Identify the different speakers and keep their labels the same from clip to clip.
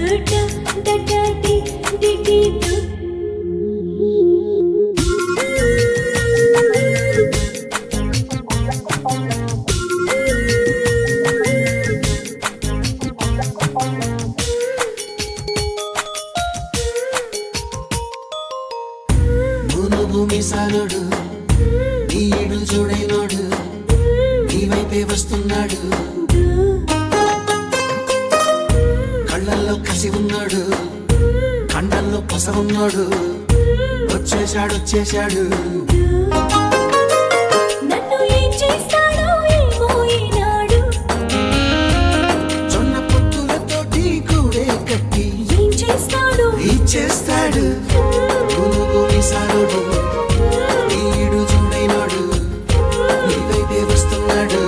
Speaker 1: మీసాలుడు నీడు చూడైనోడు నీ వైపే వస్తున్నాడు కళ్ళల్లో కసి ఉన్నాడు కండల్లో పస ఉన్నాడు వచ్చేశాడు జొన్న పొత్తులతోటి కూడే కట్టి ఇచ్చేస్తాడు పునుగు మీసాలుడు నీడు చూడైనోడు నీ వైపే వస్తున్నాడు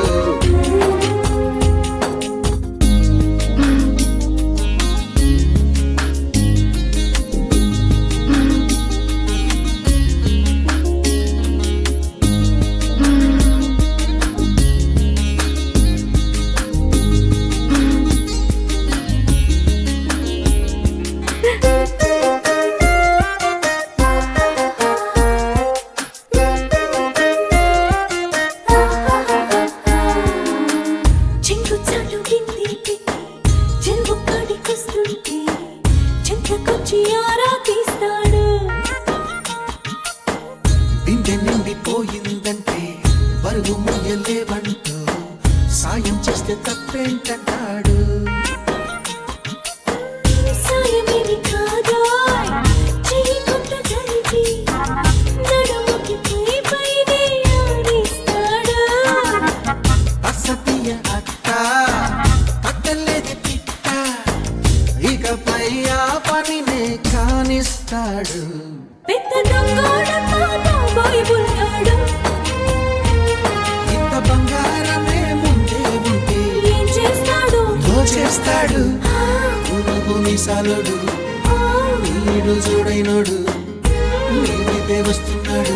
Speaker 1: బిందె నిండిపోయిందంటే బరువు మొయ్యలేవంటూ సాయం చేస్తే తప్పేంటంటాడు అసతీయ అత్త పట్టలేది పిట్ట ఇకపై ఆ పనినే కానిస్తాడు ఇంత బంగారమే ముందే ఉంటే దోచేస్తాడు పునుగు మీసాలుడు నీడు చూడైనోడు నీ వైపే వస్తున్నాడు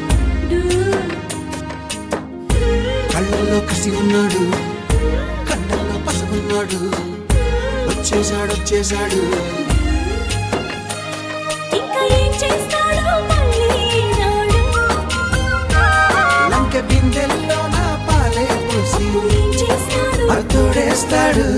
Speaker 1: కళ్ళల్లో కసి ఉన్నాడు కండల్లో పస ఉన్నాడు వచ్చేశాడు లంక బిందెల్లో నా పాలే పోసి అతోడేస్తాడు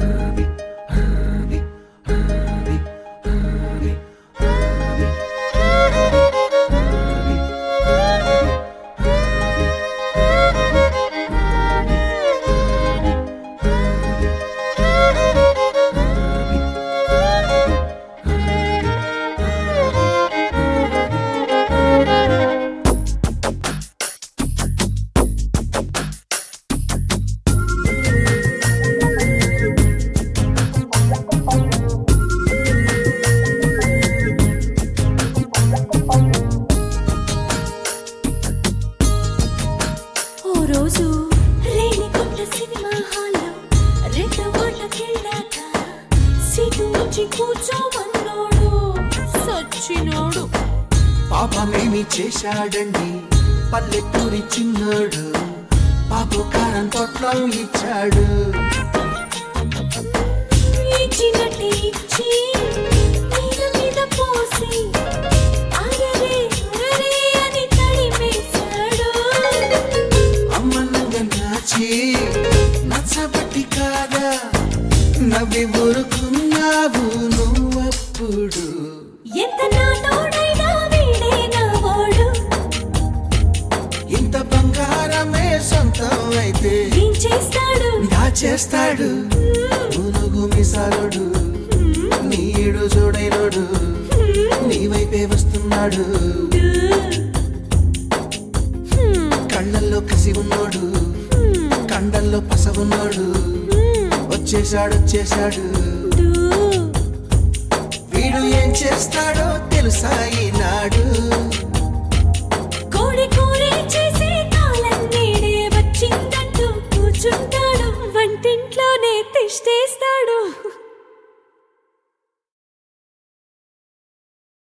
Speaker 2: రోజు రేణిగుంట సినిమా హాల్లో రెండో మాటకెళ్ళాక సీటు నుంచి కూర్చోమన్నాడు సచ్చినోడు
Speaker 1: పాపమేమి చేశాడండి పల్లెటూరి చిన్నాడు పాపు కారం తొట్లం ఇచ్చాడు
Speaker 2: ఇచ్చినట్టే ఇచ్చి మీద పోసి
Speaker 1: నచ్చబట్టి కాదా నవ్వి ఊరుకున్నావు నువ్వప్పుడు
Speaker 2: ఎంత నాటోడైనా వీడేనావాడు
Speaker 1: ఇంత బంగారమే సొంతం అయితే
Speaker 2: ఏం చేస్తాడు
Speaker 1: దాచేస్తాడు పునుగు మీసాలుడు నీడు చూడైనోడు నీ వైపే వస్తున్నాడు కళ్ళల్లో కసి ఉన్నాడు కండల్లో పస ఉన్నాడు వచ్చేశాడు వీడు ఏం చేస్తాడో తెలుసా ఈనాడు